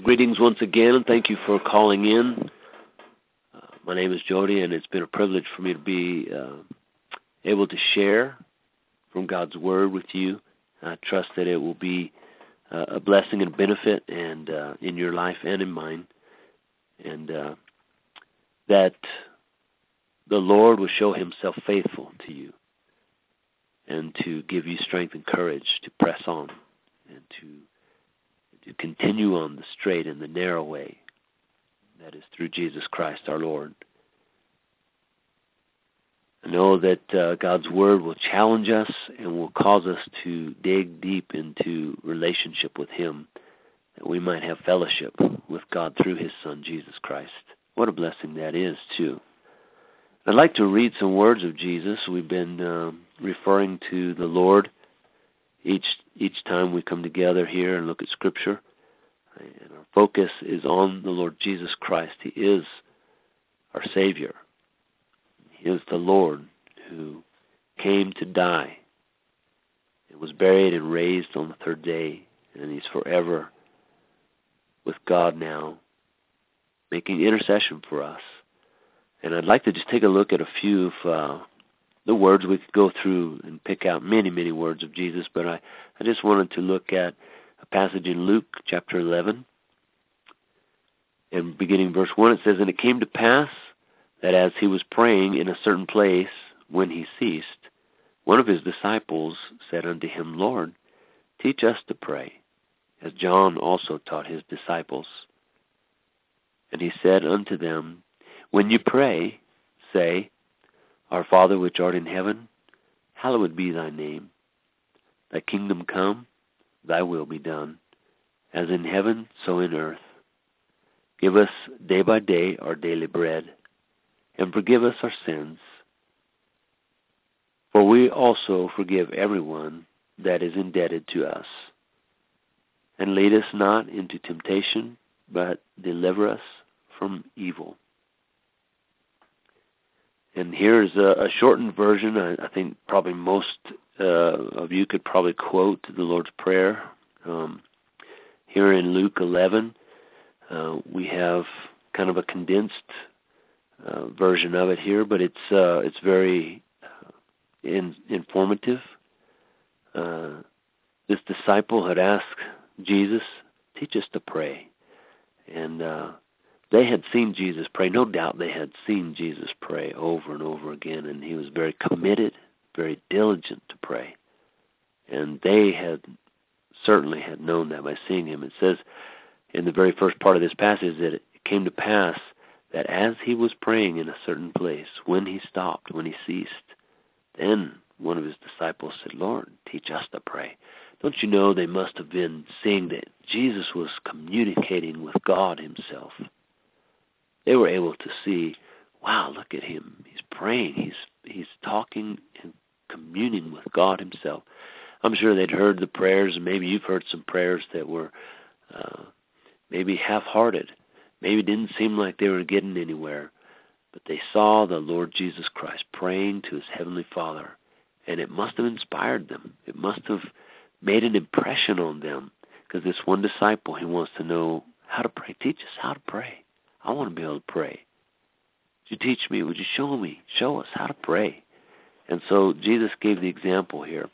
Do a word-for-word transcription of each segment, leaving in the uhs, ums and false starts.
Greetings once again, and thank you for calling in. Uh, my name is Jody, and it's been a privilege for me to be uh, able to share from God's Word with you. I trust that it will be uh, a blessing and a benefit and uh, in your life and in mine, and uh, that the Lord will show Himself faithful to you and to give you strength and courage to press on and to to continue on the straight and the narrow way, that is through Jesus Christ our Lord. I know that uh, God's Word will challenge us and will cause us to dig deep into relationship with Him, that we might have fellowship with God through His Son, Jesus Christ. What a blessing that is, too. I'd like to read some words of Jesus. We've been uh, referring to the Lord Each each time we come together here and look at Scripture, and our focus is on the Lord Jesus Christ. He is our Savior. He is the Lord who came to die and was buried and raised on the third day, and He's forever with God now, making intercession for us. And I'd like to just take a look at a few of uh, the words. We could go through and pick out many, many words of Jesus, but I, I just wanted to look at a passage in Luke chapter eleven. And beginning verse one, it says, "And it came to pass that as he was praying in a certain place, when he ceased, one of his disciples said unto him, Lord, teach us to pray, as John also taught his disciples. And he said unto them, When you pray, say, Our Father which art in heaven, hallowed be thy name. Thy kingdom come, thy will be done, as in heaven, so in earth. Give us day by day our daily bread, and forgive us our sins, for we also forgive everyone that is indebted to us. And lead us not into temptation, but deliver us from evil." And here's a, a shortened version. I, I think probably most uh, of you could probably quote the Lord's Prayer. Um, here in Luke eleven, uh, we have kind of a condensed uh, version of it here, but it's uh, it's very uh, in, informative. Uh, this disciple had asked Jesus, "Teach us to pray," and uh, they had seen Jesus pray. No doubt they had seen Jesus pray over and over again, and he was very committed, very diligent to pray. And they had certainly had known that by seeing him. It says in the very first part of this passage that it came to pass that as he was praying in a certain place, when he stopped, when he ceased, then one of his disciples said, Lord, teach us to pray. Don't you know they must have been seeing that Jesus was communicating with God himself. They were able to see, wow, look at him. He's praying. He's he's talking and communing with God himself. I'm sure they'd heard the prayers, and maybe you've heard some prayers that were uh, maybe half-hearted. Maybe it didn't seem like they were getting anywhere. But they saw the Lord Jesus Christ praying to his heavenly Father, and it must have inspired them. It must have made an impression on them, because this one disciple, he wants to know how to pray. Teach us how to pray. I want to be able to pray. Would you teach me? Would you show me? Show us how to pray. And so Jesus gave the example here.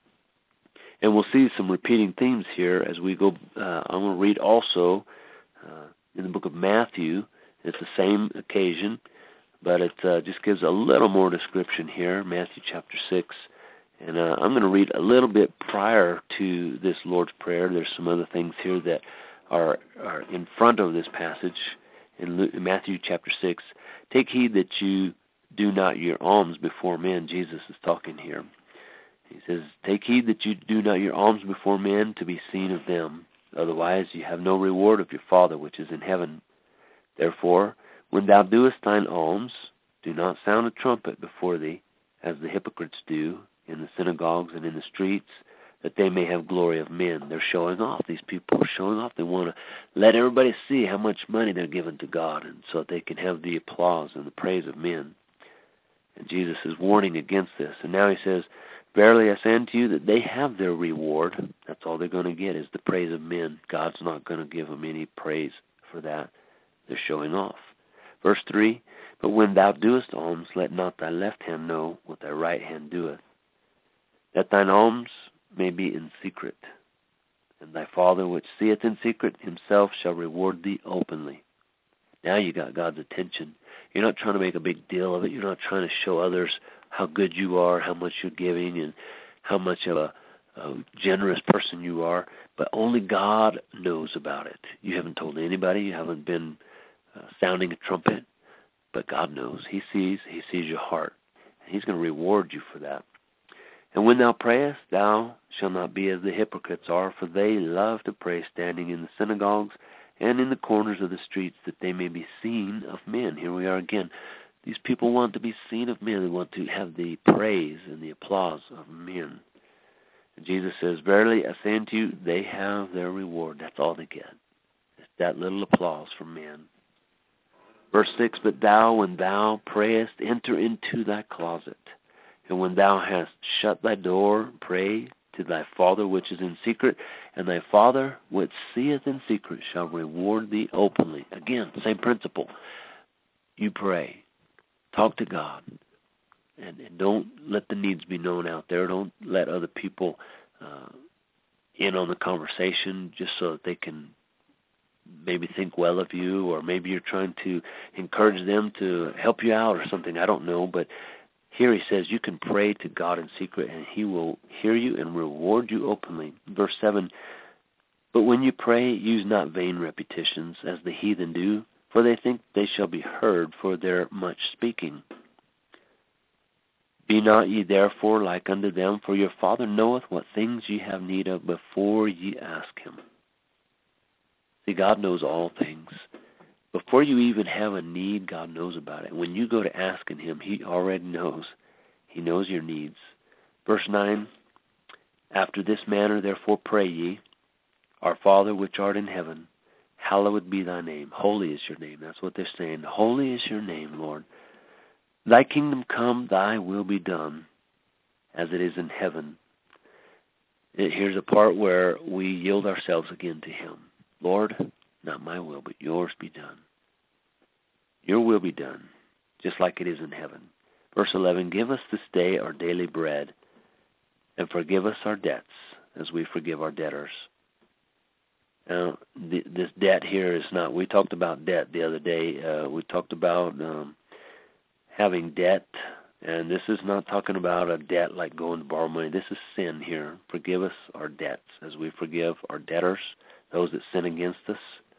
And we'll see some repeating themes here as we go. Uh, I'm going to read also uh, in the book of Matthew. It's the same occasion, but it uh, just gives a little more description here, Matthew chapter six. And uh, I'm going to read a little bit prior to this Lord's Prayer. There's some other things here that are, are in front of this passage. In Matthew chapter six, take heed that you do not your alms before men. Jesus is talking here. He says, take heed that you do not your alms before men to be seen of them. Otherwise you have no reward of your Father which is in heaven. Therefore, when thou doest thine alms, do not sound a trumpet before thee, as the hypocrites do in the synagogues and in the streets, that they may have glory of men. They're showing off. These people are showing off. They want to let everybody see how much money they're giving to God, and so that they can have the applause and the praise of men. And Jesus is warning against this. And now he says, Verily I say unto you that they have their reward. That's all they're going to get is the praise of men. God's not going to give them any praise for that. They're showing off. Verse three, but when thou doest alms, let not thy left hand know what thy right hand doeth, that thine alms may be in secret. And thy Father which seeth in secret himself shall reward thee openly. Now you got God's attention. You're not trying to make a big deal of it. You're not trying to show others how good you are, how much you're giving, and how much of a, a generous person you are. But only God knows about it. You haven't told anybody. You haven't been uh, sounding a trumpet. But God knows. He sees. He sees your heart. And He's going to reward you for that. And when thou prayest, thou shalt not be as the hypocrites are, for they love to pray standing in the synagogues and in the corners of the streets, that they may be seen of men. Here we are again. These people want to be seen of men. They want to have the praise and the applause of men. And Jesus says, verily I say unto you, they have their reward. That's all they get. It's that little applause from men. Verse six, but thou, when thou prayest, enter into thy closet. And when thou hast shut thy door, pray to thy Father which is in secret, and thy Father which seeth in secret shall reward thee openly. Again, same principle. You pray. Talk to God. And, and don't let the needs be known out there. Don't let other people uh, in on the conversation just so that they can maybe think well of you, or maybe you're trying to encourage them to help you out or something. I don't know, but here he says you can pray to God in secret, and He will hear you and reward you openly. Verse seven, but when you pray, use not vain repetitions, as the heathen do, for they think they shall be heard for their much speaking. Be not ye therefore like unto them, for your Father knoweth what things ye have need of before ye ask Him. See, God knows all things. Before you even have a need, God knows about it. When you go to asking Him, He already knows. He knows your needs. Verse nine, after this manner therefore pray ye, our Father which art in heaven, hallowed be thy name. Holy is your name. That's what they're saying. Holy is your name, Lord. Thy kingdom come, thy will be done, as it is in heaven. Here's a part where we yield ourselves again to Him. Lord, not my will, but yours be done. Your will be done, just like it is in heaven. Verse eleven, give us this day our daily bread, and forgive us our debts, as we forgive our debtors. Now, th- this debt here is not, we talked about debt the other day. Uh, we talked about um, having debt, and this is not talking about a debt like going to borrow money. This is sin here. Forgive us our debts, as we forgive our debtors, those that sin against us.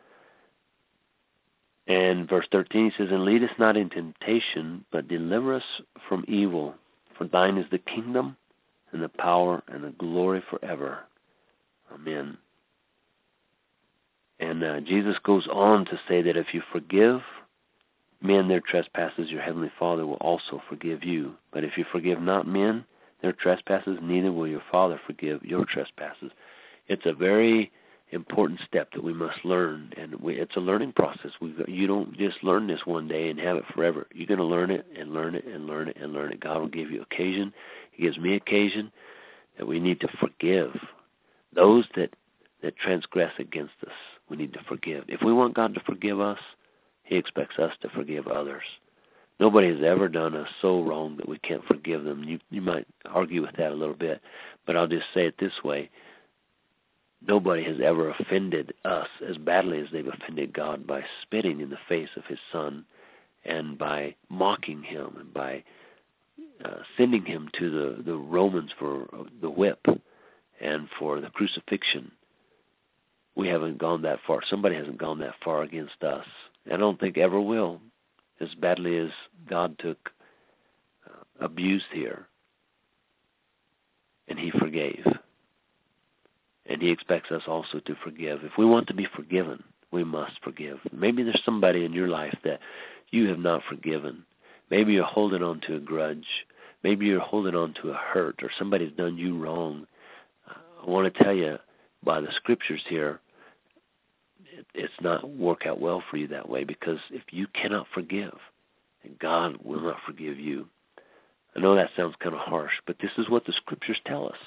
And verse thirteen, he says, and lead us not into temptation, but deliver us from evil. For thine is the kingdom, and the power, and the glory forever. Amen. And uh, Jesus goes on to say that if you forgive men their trespasses, your heavenly Father will also forgive you. But if you forgive not men their trespasses, neither will your Father forgive your trespasses. It's a very important step that we must learn, and we, it's a learning process. We you don't just learn this one day and have it forever. You're going to learn it and learn it and learn it and learn it. God will give you occasion. He gives me occasion that we need to forgive those that, that transgress against us. We need to forgive. If we want God to forgive us, He expects us to forgive others. Nobody has ever done us so wrong that we can't forgive them. You, you might argue with that a little bit, but I'll just say it this way. Nobody has ever offended us as badly as they've offended God by spitting in the face of His Son and by mocking Him and by uh, sending Him to the, the Romans for the whip and for the crucifixion. We haven't gone that far. Somebody hasn't gone that far against us. I don't think ever will, as badly as God took uh, abuse here. And He forgave. And He expects us also to forgive. If we want to be forgiven, we must forgive. Maybe there's somebody in your life that you have not forgiven. Maybe you're holding on to a grudge. Maybe you're holding on to a hurt, or somebody's done you wrong. I want to tell you, by the Scriptures here, it, it's not work out well for you that way, because if you cannot forgive, God will not forgive you. I know that sounds kind of harsh, but this is what the Scriptures tell us.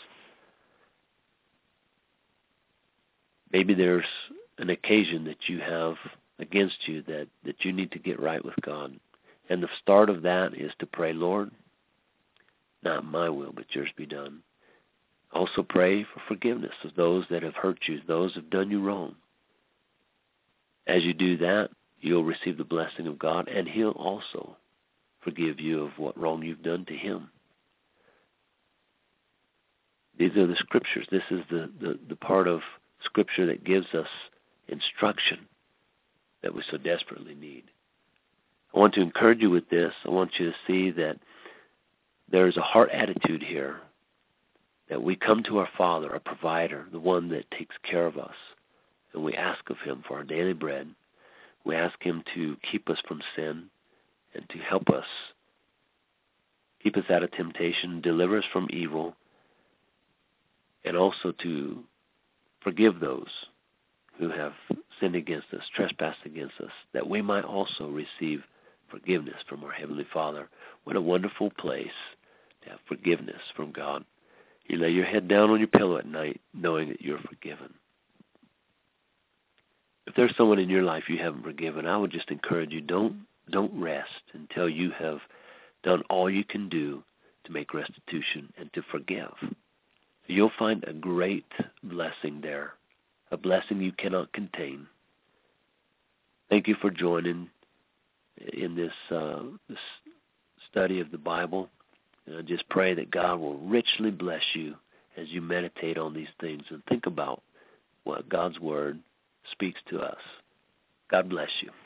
Maybe there's an occasion that you have against you that, that you need to get right with God. And the start of that is to pray, Lord, not my will, but yours be done. Also pray for forgiveness of those that have hurt you, those that have done you wrong. As you do that, you'll receive the blessing of God, and he'll also forgive you of what wrong you've done to him. These are the Scriptures. This is the, the, the part of Scripture that gives us instruction that we so desperately need. I want to encourage you with this. I want you to see that there is a heart attitude here, that we come to our Father, our provider, the one that takes care of us, and we ask of him for our daily bread. We ask him to keep us from sin and to help us, keep us out of temptation, deliver us from evil, and also to forgive those who have sinned against us, trespassed against us, that we might also receive forgiveness from our Heavenly Father. What a wonderful place to have forgiveness from God. You lay your head down on your pillow at night knowing that you're forgiven. If there's someone in your life you haven't forgiven, I would just encourage you, don't don't rest until you have done all you can do to make restitution and to forgive. You'll find a great blessing there, a blessing you cannot contain. Thank you for joining in this, uh, this study of the Bible. And I just pray that God will richly bless you as you meditate on these things and think about what God's Word speaks to us. God bless you.